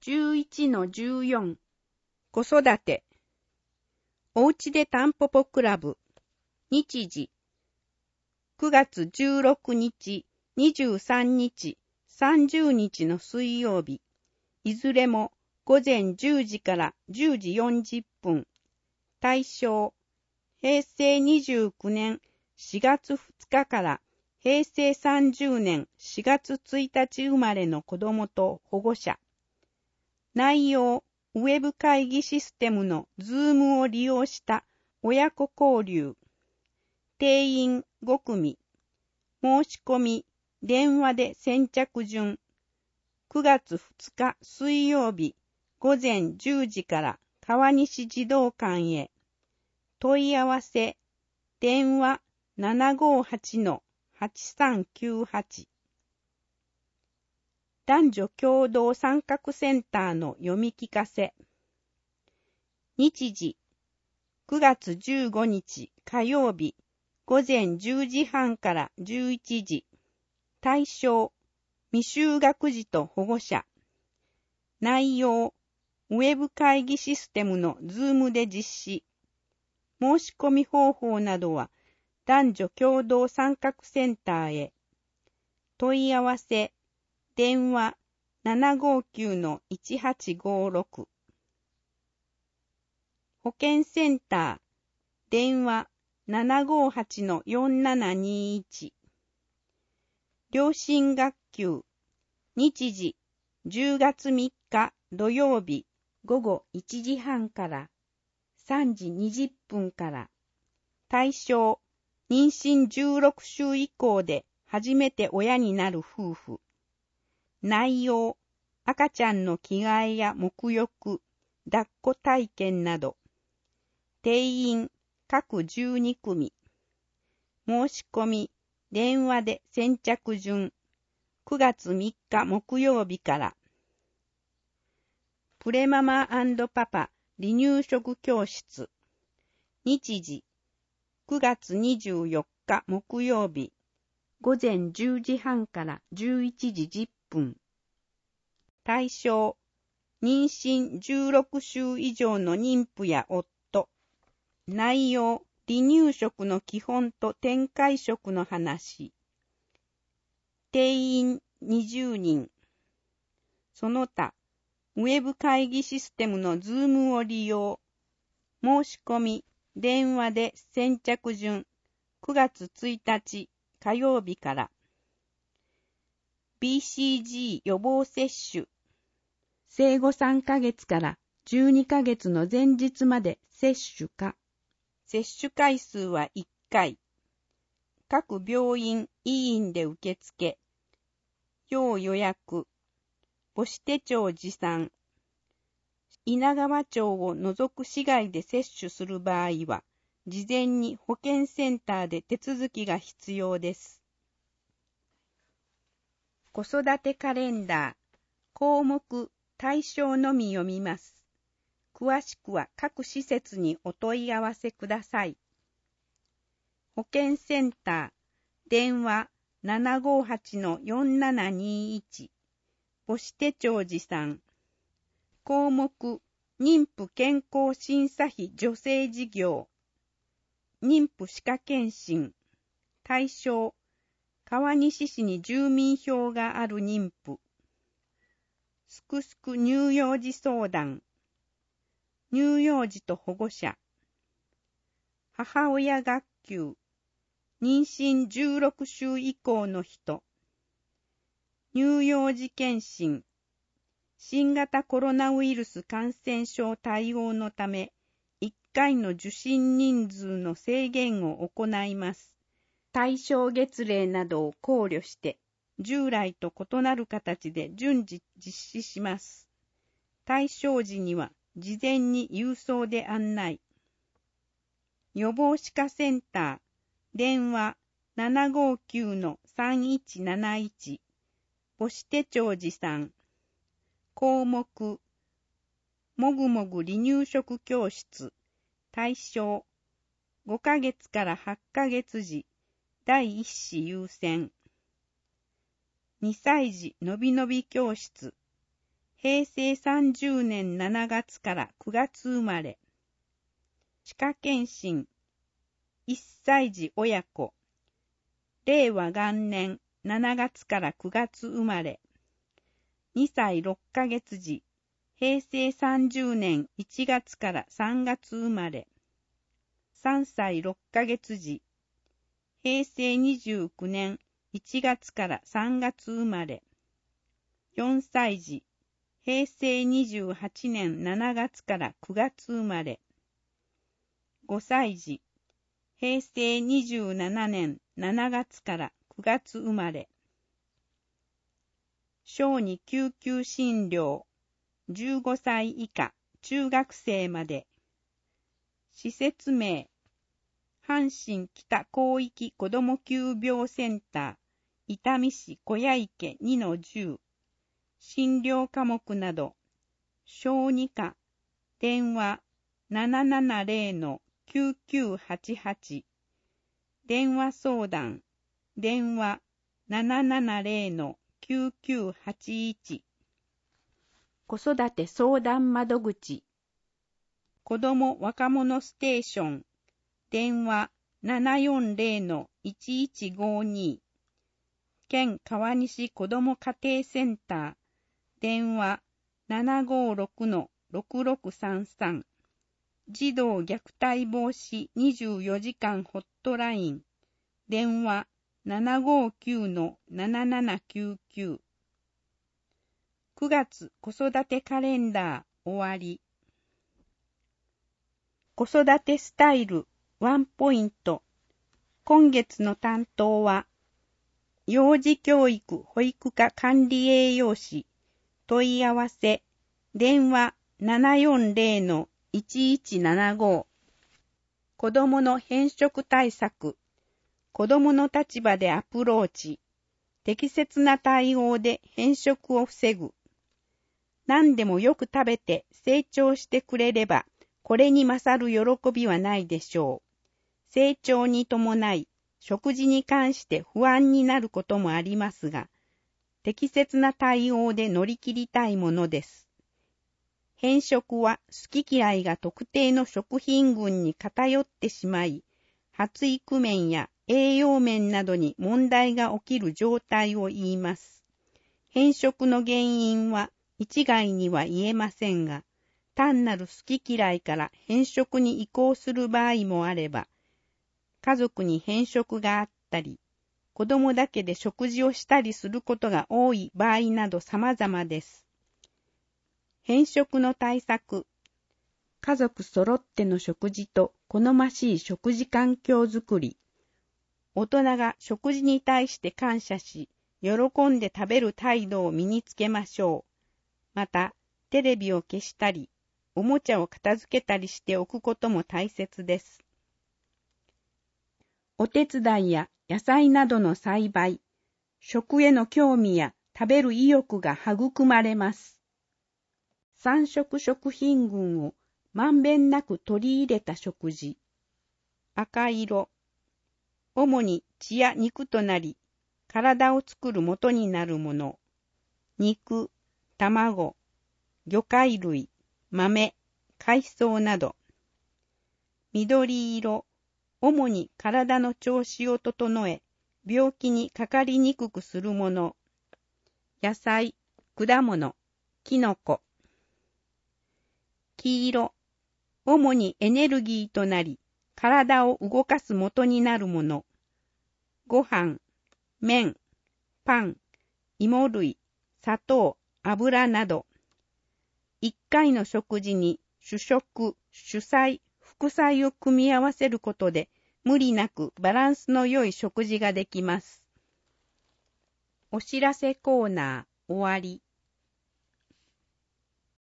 11-14 子育ておうちでタンポポクラブ日時9月16日、23日、30日の水曜日いずれも午前10時から10時40分対象平成29年4月2日から平成30年4月1日生まれの子供と保護者内容ウェブ会議システムの Zoom を利用した親子交流定員5組申し込み電話で先着順9月2日水曜日午前10時から川西児童館へ問い合わせ電話 758-8398 男女共同参画センターの読み聞かせ日時9月15日火曜日午前10時半から11時対象未就学児と保護者内容ウェブ会議システムの Zoom で実施申し込み方法などは男女共同参画センターへ問い合わせ電話 759-1856 保健センター電話 758-4721 両親学級日時10月3日土曜日午後1時半から3時20分から対象妊娠16週以降で初めて親になる夫婦内容赤ちゃんの着替えや沐浴抱っこ体験など定員各12組申し込み電話で先着順9月3日木曜日からプレママ&パパ離乳食教室日時9月24日木曜日午前10時半から11時10分対象妊娠16週以上の妊婦や夫内容離乳食の基本と展開食の話定員20人その他ウェブ会議システムの Zoom を利用申し込み電話で先着順9月1日火曜日から BCG 予防接種生後3ヶ月から12ヶ月の前日まで接種可接種回数は1回各病院医院で受付要予約母子手帳持参稲川町を除く市外で接種する場合は事前に保健センターで手続きが必要です子育てカレンダー項目対象のみ読みます詳しくは各施設にお問い合わせください保健センター電話 758-4721 母子手帳持参項目妊婦健康審査費助成事業妊婦歯科検診対象川西市に住民票がある妊婦すくすく乳幼児相談乳幼児と保護者母親学級妊娠16週以降の人乳幼児検診新型コロナウイルス感染症対応のため1回の受診人数の制限を行います対象月齢などを考慮して従来と異なる形で順次実施します対象時には事前に郵送で案内予防歯科センター電話 759-3171 母子手帳持参項目もぐもぐ離乳食教室対象5ヶ月から8ヶ月時第一子優先2歳児のびのび教室平成30年7月から9月生まれ。歯科検診、1歳児親子。令和元年7月から9月生まれ。2歳6ヶ月児、平成30年1月から3月生まれ。3歳6ヶ月児、平成29年1月から3月生まれ。4歳児、平成28年7月から9月生まれ。5歳児、平成27年7月から9月生まれ。小児救急診療、15歳以下、中学生まで。施設名、阪神北広域子ども急病センター、伊丹市小屋池 2-10。診療科目など、小児科、電話 770-9988。電話相談、電話 770-9981。子育て相談窓口、子ども若者ステーション、電話 740-1152。県川西子ども家庭センター、電話 756-6633。児童虐待防止24時間ホットライン、電話 759-7799。9月子育てカレンダー終わり。子育てスタイルワンポイント。今月の担当は、幼児教育保育課管理栄養士。問い合わせ、電話 740-1175。子どもの偏食対策。子どもの立場でアプローチ。適切な対応で偏食を防ぐ。何でもよく食べて成長してくれれば、これに勝る喜びはないでしょう。成長に伴い、食事に関して不安になることもありますが、適切な対応で乗り切りたいものです。偏食は好き嫌いが特定の食品群に偏ってしまい、発育面や栄養面などに問題が起きる状態を言います。偏食の原因は一概には言えませんが、単なる好き嫌いから偏食に移行する場合もあれば、家族に偏食があったり、子供だけで食事をしたりすることが多い場合など様々です。偏食の対策、家族揃っての食事と好ましい食事環境づくり、大人が食事に対して感謝し、喜んで食べる態度を身につけましょう。また、テレビを消したり、おもちゃを片付けたりしておくことも大切です。お手伝いや野菜などの栽培、食への興味や食べる意欲が育まれます。3色食品群をまんべんなく取り入れた食事。赤色、主に血や肉となり、体を作る元になるもの。肉、卵、魚介類、豆、海藻など。緑色、主に体の調子を整え、病気にかかりにくくするもの。野菜、果物、きのこ。黄色、主にエネルギーとなり、体を動かす元になるもの。ご飯、麺、パン、芋類、砂糖、油など。一回の食事に主食、主菜、副菜を組み合わせることで、無理なくバランスの良い食事ができます。お知らせコーナー終わり。